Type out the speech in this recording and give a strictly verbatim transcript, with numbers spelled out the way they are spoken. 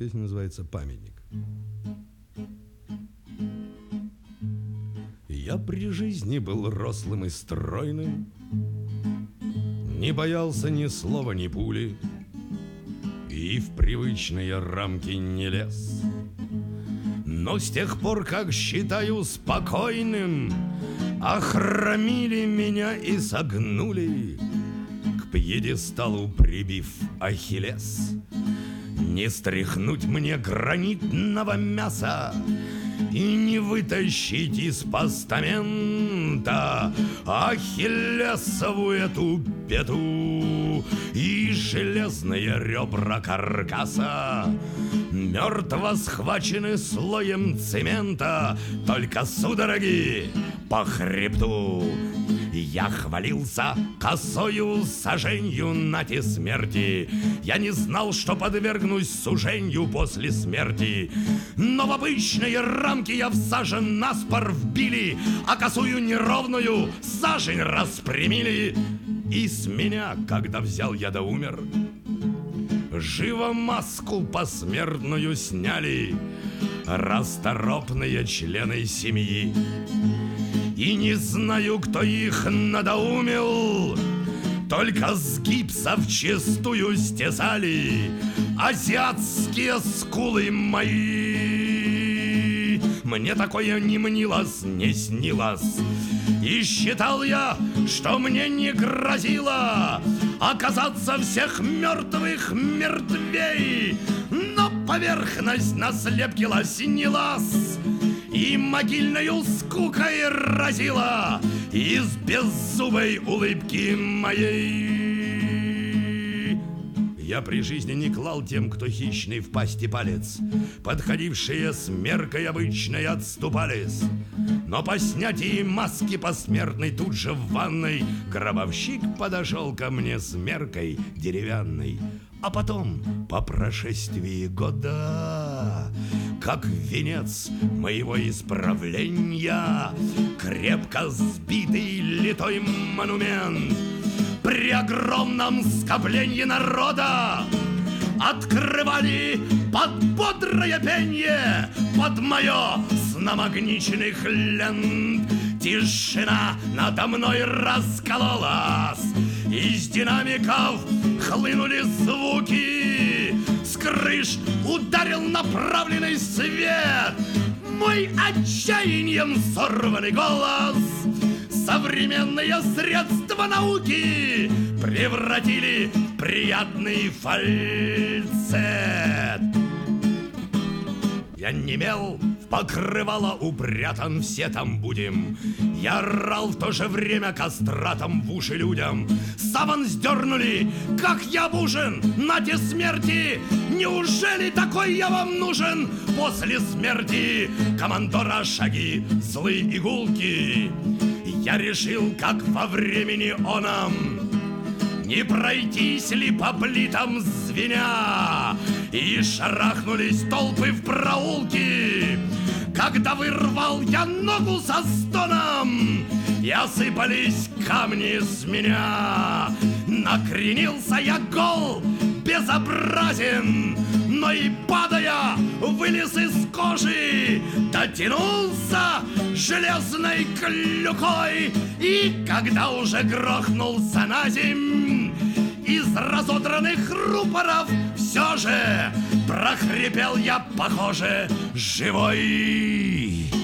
Песня называется «Памятник». Я при жизни был рослым и стройным, не боялся ни слова, ни пули, и в привычные рамки не лез. Но с тех пор, как считаю спокойным, охромили меня и согнули, к пьедесталу прибив Ахиллес. Не стряхнуть мне гранитного мяса и не вытащить из постамента Ахиллесову эту пету и железные ребра каркаса. Мертво схвачены слоем цемента только судороги по хребту. Я хвалился косою саженью нати смерти. Я не знал, что подвергнусь суженью после смерти. Но в обычные рамки я всажен наспор вбили, а косую неровную сажень распрямили. И с меня, когда взял я да умер, живо маску посмертную сняли расторопные члены семьи. И не знаю, кто их надоумил, только с гипса вчистую стесали азиатские скулы мои. Мне такое не мнилось, не снилось, и считал я, что мне не грозило оказаться всех мертвых мертвей. Но поверхность на слепке лоснилась и могильною скукой разила из беззубой улыбки моей. Я при жизни не клал тем, кто хищный в пасти палец. Подходившие с меркой обычной отступались. Но по снятии маски посмертной тут же в ванной гробовщик подошел ко мне с меркой деревянной. А потом, по прошествии года, как венец моего исправления, крепко сбитый литой монумент при огромном скоплении народа открывали под бодрое пенье, под мое с намагниченных лент. Тишина надо мной раскололась, из динамиков хлынули звуки, с крыш ударил направленный свет. Мой отчаянием сорванный голос современные средства науки превратили в приятный фальцет. Я немел, в покрывало упрятан, все там будем. Я орал в то же время кастратом в уши людям. Саван сдернули, как я бужен, нате смерти. Неужели такой я вам нужен? После смерти командора шаги, злые игулки. Я решил, как во времени оном, не пройтись ли по плитам звеня, и шарахнулись толпы в проулки. Когда вырвал я ногу со стоном, и осыпались камни с меня. Накренился я гол, безобразен, но и падая вылез из кожи, дотянулся железной клюкой. И когда уже грохнулся на земь, из разодранных рупоров все же прохрипел я, похоже, живой.